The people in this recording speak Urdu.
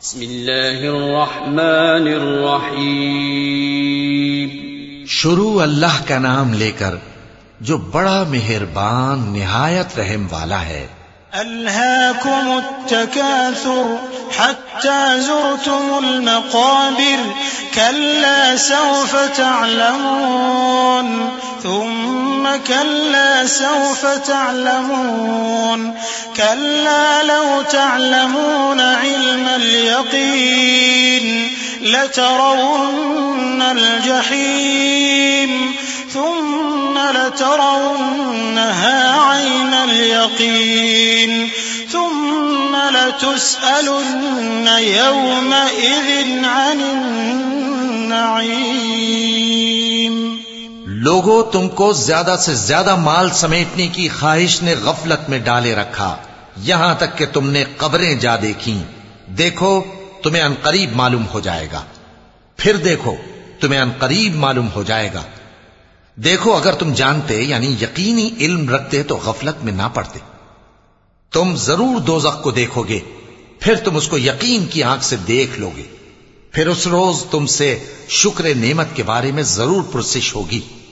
بسم اللہ الرحمن الرحیم. شروع اللہ کا نام لے کر جو بڑا مہربان نہایت رحم والا ہے. ألهاكم التكاثر حتى زرتم المقابر كلا سوف تعلمون ثم كلا سوف تعلمون كلا لو تعلمون علم اليقين لترون الجحيم ثم لترونها عين اليقين ثم لتسألن يومئذ عن النعيم. لوگوں تم کو زیادہ سے زیادہ مال سمیٹنے کی خواہش نے غفلت میں ڈالے رکھا یہاں تک کہ تم نے قبریں جا دیکھیں. دیکھو تمہیں عنقریب معلوم ہو جائے گا. پھر دیکھو تمہیں عنقریب معلوم ہو جائے گا. دیکھو اگر تم جانتے یعنی یقینی علم رکھتے تو غفلت میں نہ پڑتے. تم ضرور دوزخ کو دیکھو گے پھر تم اس کو یقین کی آنکھ سے دیکھ لو گے. پھر اس روز تم سے شکر نعمت کے بارے میں ضرور پرسش ہوگی.